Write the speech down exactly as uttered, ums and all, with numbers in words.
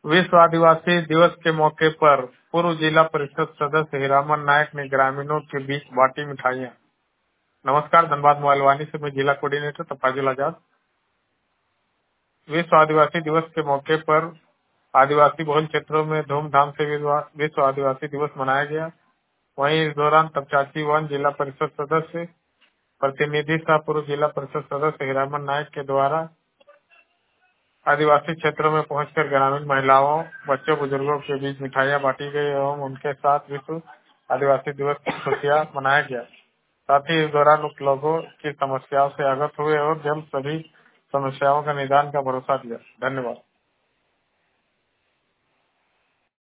विश्व आदिवासी दिवस के मौके पर पूर्व जिला परिषद सदस्य हीरामन नायक ने ग्रामीणों के बीच बांटी मिठाइयाँ। नमस्कार, धनबाद मोबाइल वाणी से मैं जिला कोऑर्डिनेटर तफाजुल आजाद। विश्व आदिवासी दिवस के मौके पर आदिवासी बहुल क्षेत्रों में धूमधाम से विश्व आदिवासी दिवस मनाया गया। वहीं इस दौरान तपचाची वन जिला परिषद सदस्य प्रतिनिधि सह पूर्व जिला परिषद सदस्य हीरामन नायक के द्वारा आदिवासी क्षेत्रों में पहुंचकर ग्रामीण महिलाओं, बच्चों, बुजुर्गों के बीच मिठाइयां बांटी गई एवं उनके साथ विश्व आदिवासी दिवस की खुशियां मनाया गया। साथ ही इस दौरान उप लोगों की समस्याओं से अवगत हुए और जल्द सभी समस्याओं का निदान का भरोसा दिया। धन्यवाद।